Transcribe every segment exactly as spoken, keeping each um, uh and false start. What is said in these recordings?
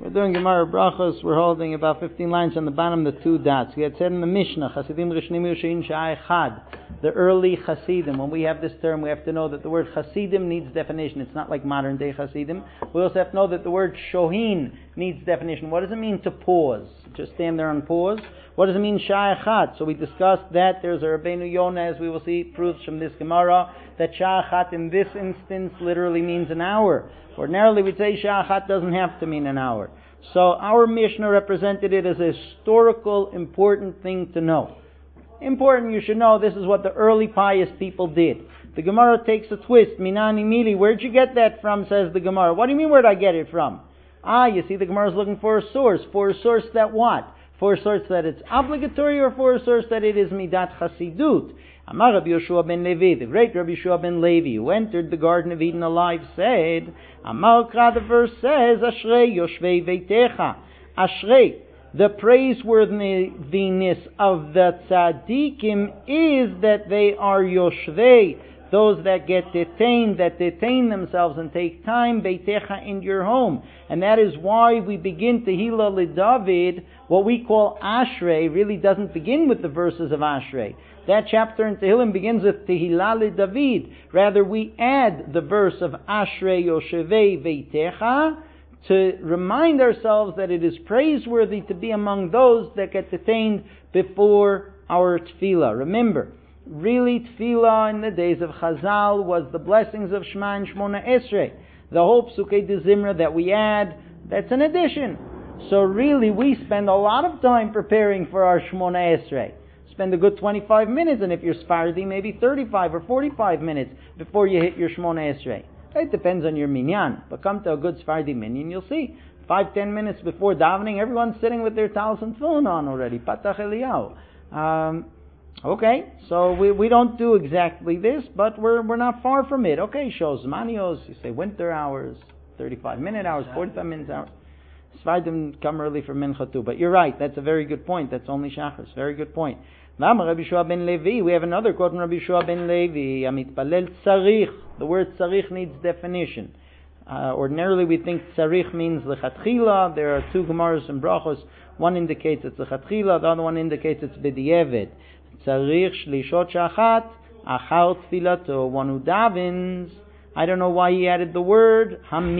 We're doing Gemara Brachos. We're holding about fifteen lines on the bottom, the two dots. We had said in the Mishnah, Chasidim Rishnim Yushin Sha'ai Chad, the early Chasidim. When we have this term, we have to know that the word Chasidim needs definition. It's not like modern day Chasidim. We also have to know that the word Shohin needs definition. What does it mean to pause? Just stand there and pause. What does it mean Sha'ai Chad? So we discussed that. There's a Rabbeinu Yonah, as we will see, proves from this Gemara that Sha'ai Chad in this instance literally means an hour. Ordinarily we'd say Sha'ai Chad doesn't have to mean an hour. So our Mishnah represented it as a historical, important thing to know. Important, you should know, this is what the early pious people did. The Gemara takes a twist. Minani Mili, where'd you get that from, says the Gemara. What do you mean, where'd I get it from? Ah, you see, the Gemara is looking for a source. For a source that what? For a source that it's obligatory, or for a source that it is Midat Chasidut? Amar Rabbi Yeshua ben Levi, the great Rabbi Yeshua ben Levi, who entered the Garden of Eden alive, said, Amar Kra, the verse says, Ashrei Yoshvei Veitecha. Ashrei, the praiseworthiness of the tzaddikim is that they are Yoshvei, those that get detained, that detain themselves and take time, Beitecha, in your home. And that is why we begin Tehillah LeDavid. What we call Ashrei really doesn't begin with the verses of Ashrei. That chapter in Tehillim begins with Tehillah LeDavid. Rather, we add the verse of Ashrei Yoshevei Veitecha to remind ourselves that it is praiseworthy to be among those that get detained before our tefillah. Remember, really tefillah in the days of Chazal was the blessings of Shema and Shmona Esrei. The whole Psukei de Zimra that we add, that's an addition. So really we spend a lot of time preparing for our Shmona Esrei. Spend a good twenty-five minutes, and if you're Sephardi, maybe thirty-five or forty-five minutes before you hit your Shmona Esrei. It depends on your minyan, but come to a good Sephardi minyan, you'll see five, ten minutes before davening, everyone's sitting with their talis and phone on already. Patach Eliyahu. Um, okay, so we, we don't do exactly this, but we're we're not far from it. Okay, shows manios, you say winter hours, thirty-five minute hours, forty-five minutes hours. Sephardim come early for mincha too, but you're right, that's a very good point. That's only shachris. Very good point. Rabbi Yeshua ben Levi, we have another quote from Rabbi Yeshua ben Levi, Amitpalel tzarich. The word tzarich needs definition. Uh, ordinarily we think tzarich means lechatchila. There are two Gemaras and Brachos. One indicates it's lechatchila, the other one indicates it's b'di'evet. Tzarich shlishot shachat, achar tfilato, one who davens. I don't know why he added the word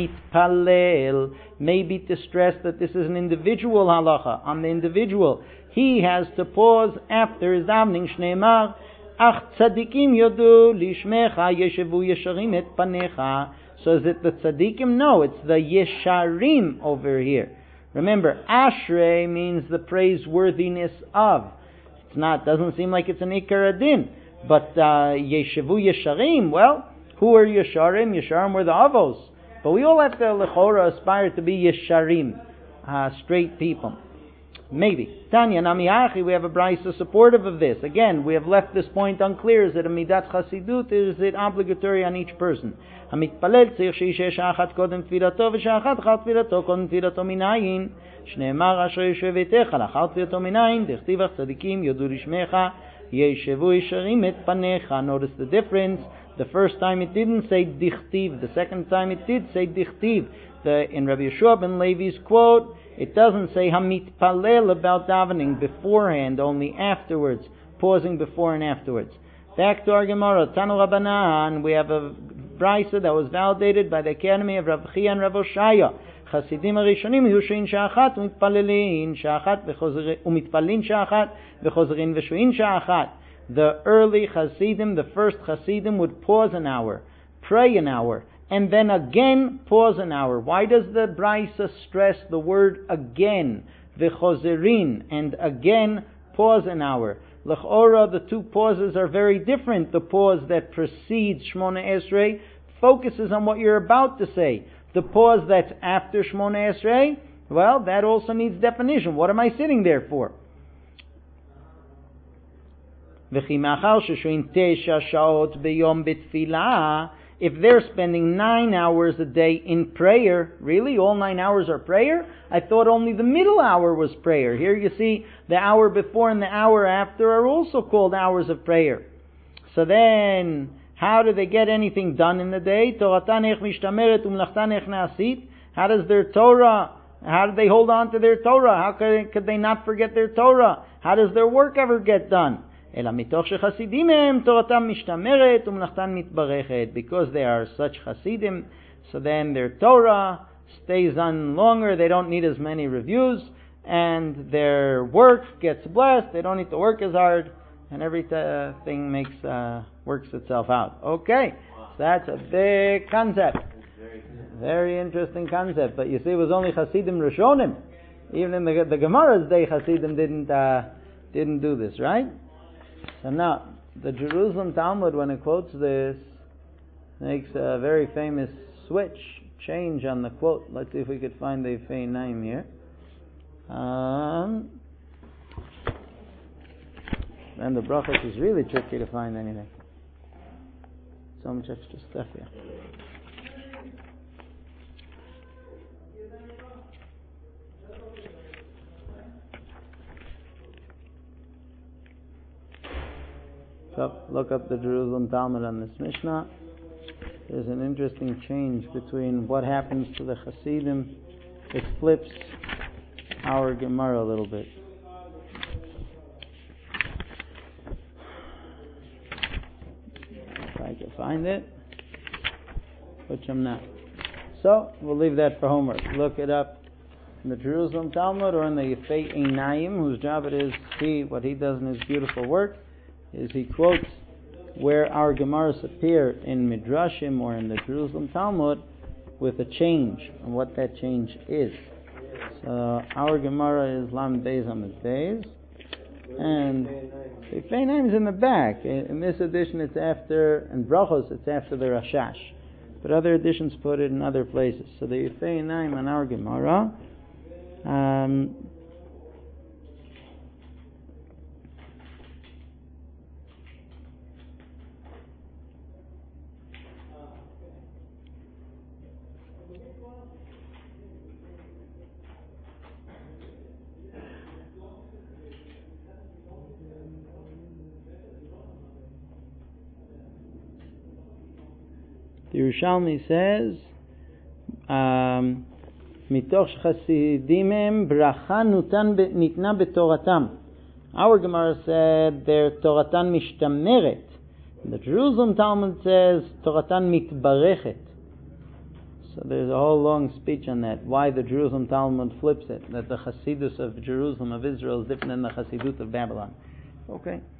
hamitpalel. Maybe to stress that this is an individual halacha, on the individual. He has to pause after his davening. Shneimar, ach tzadikim yodu lishmecha yeshevu yesharim et panecha. So is it the tzadikim? No, it's the yesharim over here. Remember, ashrei means the praiseworthiness of. It's not, doesn't seem like it's an ikar adin. But uh, yeshevu yesharim, well, who are yesharim? Yesharim were the avos. But we all have to lechora aspire to be yesharim, uh, straight people. Maybe. Tanya Namiachi, we have a brisa supportive of this. Again, we have left this point unclear. Is it a midat chasidut? Is it obligatory on each person? Hamitpalel tzir sheishe shachat kodem tfilato v'shachat chal tfilato kodem tfilato minayin. Shneimar asher yeshevetecha lachal tfilato minayin. Dechtivach tzadikim yodu lishmecha yeshevu yesharim et panecha. Notice the difference. The first time it didn't say dichtiv. The second time it did say dichtiv. The, in Rabbi Yeshua ben Levi's quote, it doesn't say hamit palel about davening beforehand, only afterwards, pausing before and afterwards. Back to our Gemara, Tanu Rabbanan, we have a brisa that was validated by the Academy of Rav Chia and Rav Oshaya. Chasidim Arishonim yushin sha'achat umitpalelin sha'achat umitpalin sha'achat v'chozrin v'shuin sha'achat. The early Chasidim, the first Chasidim, would pause an hour, pray an hour, and then again pause an hour. Why does the Brisa stress the word again, v'chozerin, and again pause an hour? L'chora, the two pauses are very different. The pause that precedes Shmona Esrei focuses on what you're about to say. The pause that's after Shmona Esrei, well, that also needs definition. What am I sitting there for? V'chi machal sheshuin tesha shaot b'yom b'tfilah. If they're spending nine hours a day in prayer, really? All nine hours are prayer? I thought only the middle hour was prayer. Here you see the hour before and the hour after are also called hours of prayer. So then, how do they get anything done in the day? How does their Torah How did they hold on to their Torah? How could, could they not forget their Torah? How does their work ever get done? אלא מתוך שחסידים הם, תורתם משתמרת ומלאכתם מתברכת. Because they are such Hasidim, so then their Torah stays on longer, they don't need as many reviews, and their work gets blessed, they don't need to work as hard, and everything makes uh, works itself out. Okay, so that's a big concept. Very interesting concept. But you see, it was only Hasidim Rishonim. Even in the, the Gemara's day, Hasidim didn't uh, didn't do this, right? So now, the Jerusalem Talmud, when it quotes this, makes a very famous switch, change on the quote. Let's see if we could find the Fei Naim here. Um, and the brachas is really tricky to find anything. So much extra stuff here. So, look up the Jerusalem Talmud on this Mishnah. There's an interesting change between what happens to the Hasidim. It flips our Gemara a little bit. If I can find it, which I'm not. So, we'll leave that for homework. Look it up in the Jerusalem Talmud or in the Yefei Einayim, whose job it is to see what he does in his beautiful work. Is he quotes where our Gemaras appear in Midrashim or in the Jerusalem Talmud with a change and what that change is. So our Gemara is Lam Beis Amud Beis, and the Feinheim is in the back. In this edition, it's after, in Brachos, it's after the Rashash, but other editions put it in other places. So the Feinheim on our Gemara. Um, The Yerushalmi says, "Mitoch chasidimim bracha nitna betoratam." Our Gemara said their toratan mishtameret. The Jerusalem Talmud says toratan mitbarechet. So there's a whole long speech on that. Why the Jerusalem Talmud flips it? That the Hasidus of Jerusalem of Israel is different than the Hasidut of Babylon. Okay.